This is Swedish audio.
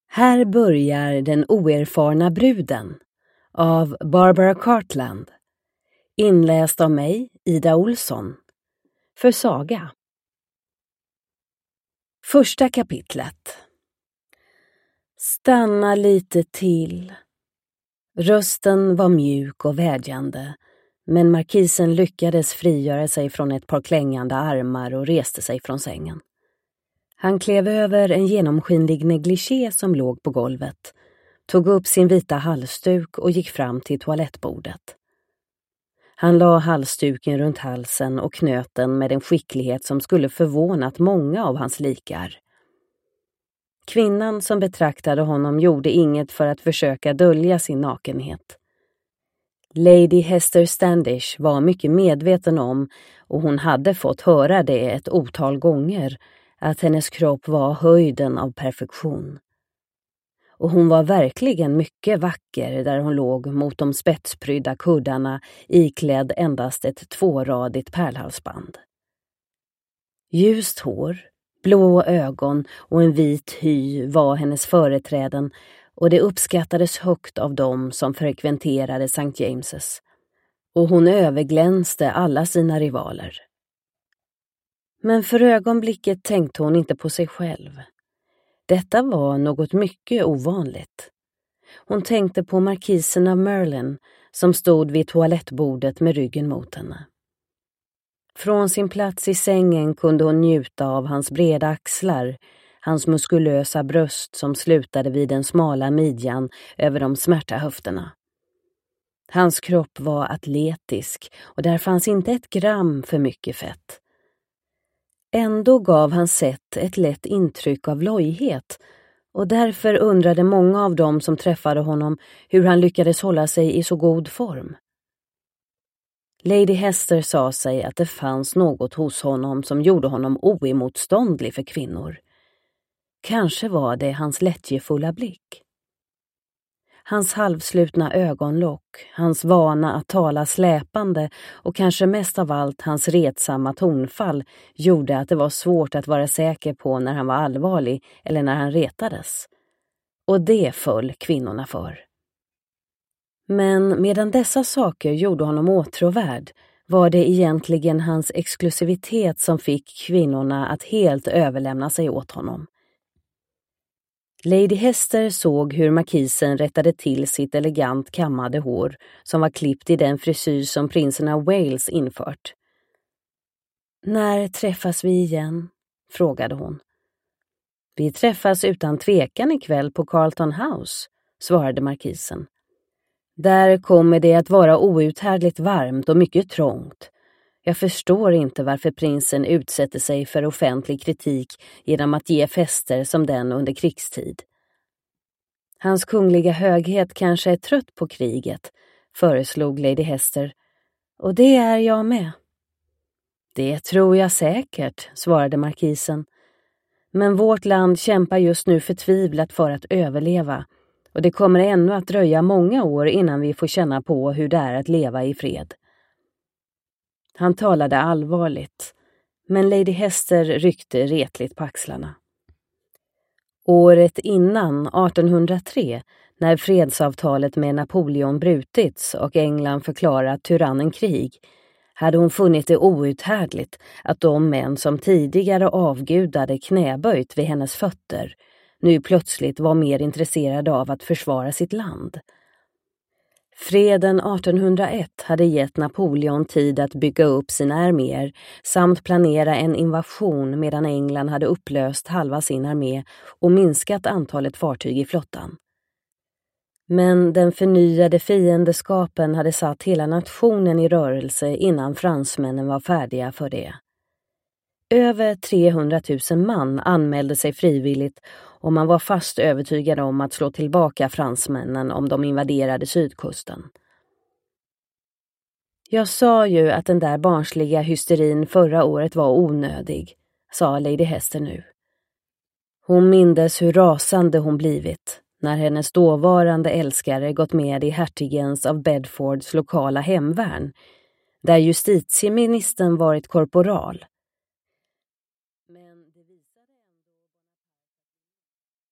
Här börjar den oerfarna bruden av Barbara Cartland. Inläst av mig, Ida Olsson. För Saga. Första kapitlet. Stanna lite till. Rösten var mjuk och vädjande, men markisen lyckades frigöra sig från ett par klängande armar och reste sig från sängen. Han klev över en genomskinlig negligé som låg på golvet, tog upp sin vita halsduk och gick fram till toalettbordet. Han la halsduken runt halsen och knöt den med en skicklighet som skulle förvånat många av hans likar. Kvinnan som betraktade honom gjorde inget för att försöka dölja sin nakenhet. Lady Hester Standish var mycket medveten om, och hon hade fått höra det ett otal gånger, att hennes kropp var höjden av perfektion. Och hon var verkligen mycket vacker där hon låg mot de spetsprydda kuddarna, iklädd endast ett tvåradigt pärlhalsband. Ljust hår, blå ögon och en vit hy var hennes företräden, och det uppskattades högt av dem som frekventerade St. James's. Och hon överglänste alla sina rivaler. Men för ögonblicket tänkte hon inte på sig själv. Detta var något mycket ovanligt. Hon tänkte på markisen av Merlin som stod vid toalettbordet med ryggen mot henne. Från sin plats i sängen kunde hon njuta av hans breda axlar, hans muskulösa bröst som slutade vid den smala midjan över de smärta höfterna. Hans kropp var atletisk och där fanns inte ett gram för mycket fett. Ändå gav hans sätt ett lätt intryck av lojhet, och därför undrade många av dem som träffade honom hur han lyckades hålla sig i så god form. Lady Hester sa sig att det fanns något hos honom som gjorde honom oemotståndlig för kvinnor. Kanske var det hans lättjefulla blick. Hans halvslutna ögonlock, hans vana att tala släpande och kanske mest av allt hans retsamma tonfall gjorde att det var svårt att vara säker på när han var allvarlig eller när han retades. Och det föll kvinnorna för. Men medan dessa saker gjorde honom åtråvärd var det egentligen hans exklusivitet som fick kvinnorna att helt överlämna sig åt honom. Lady Hester såg hur markisen rättade till sitt elegant kammade hår som var klippt i den frisyr som prinsen av Wales infört. När träffas vi igen? Frågade hon. Vi träffas utan tvekan ikväll på Carlton House, svarade markisen. Där kommer det att vara outhärdligt varmt och mycket trångt. Jag förstår inte varför prinsen utsätter sig för offentlig kritik genom att ge fester som den under krigstid. Hans kungliga höghet kanske är trött på kriget, föreslog Lady Hester. Och det är jag med. Det tror jag säkert, svarade markisen. Men vårt land kämpar just nu förtvivlat för att överleva, och det kommer ännu att dröja många år innan vi får känna på hur det är att leva i fred. Han talade allvarligt, men Lady Hester ryckte retligt på axlarna. Året innan, 1803, när fredsavtalet med Napoleon brutits och England förklarat tyrannen krig, hade hon funnit det outhärdligt att de män som tidigare avgudade knäböjt vid hennes fötter nu plötsligt var mer intresserade av att försvara sitt land. Freden 1801 hade gett Napoleon tid att bygga upp sina arméer samt planera en invasion medan England hade upplöst halva sin armé och minskat antalet fartyg i flottan. Men den förnyade fiendeskapen hade satt hela nationen i rörelse innan fransmännen var färdiga för det. Över 300 000 man anmälde sig frivilligt och man var fast övertygad om att slå tillbaka fransmännen om de invaderade sydkusten. Jag sa ju att den där barnsliga hysterin förra året var onödig, sa Lady Hester nu. Hon mindes hur rasande hon blivit när hennes dåvarande älskare gått med i hertigens av Bedfords lokala hemvärn, där justitieministern varit korporal,